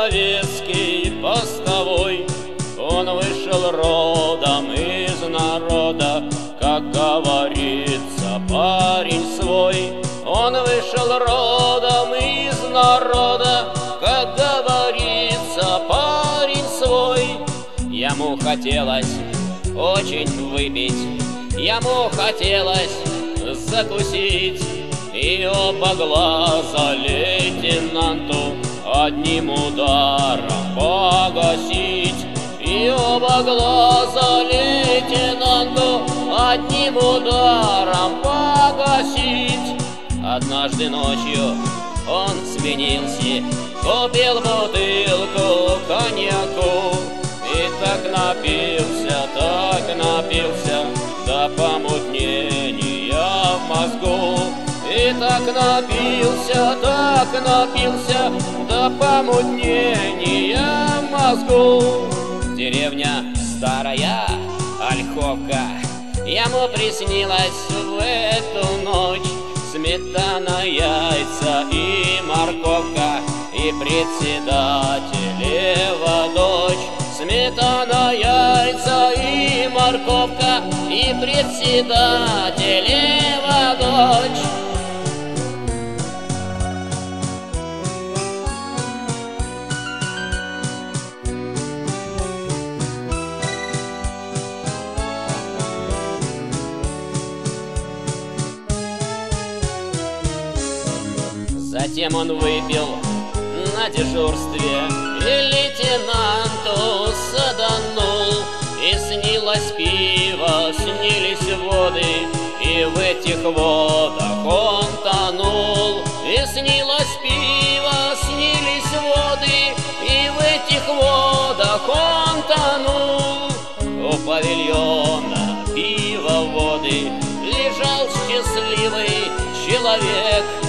советский постовой. Он вышел родом из народа, как говорится, парень свой. Он вышел родом из народа, как говорится, парень свой. Ему хотелось очень выпить, ему хотелось закусить, и оба глаза лейтенанту одним ударом погасить. И оба глаза лейтенанту одним ударом погасить. Однажды ночью он сменился, купил бутылку коньяку, и так напился до помутнения в мозгу. И так напился до помутнения в мозгу. Деревня старая Ольховка, ему приснилась в эту ночь сметана, яйца и морковка, и председателева дочь. Сметана, яйца и морковка, и председателева дочь. Затем он выпил на дежурстве и лейтенанту саданул. И снилось пиво, снились воды, и в этих водах он тонул. И снилось пиво, снились воды, и в этих водах он тонул. У павильона пива воды лежал счастливый человек.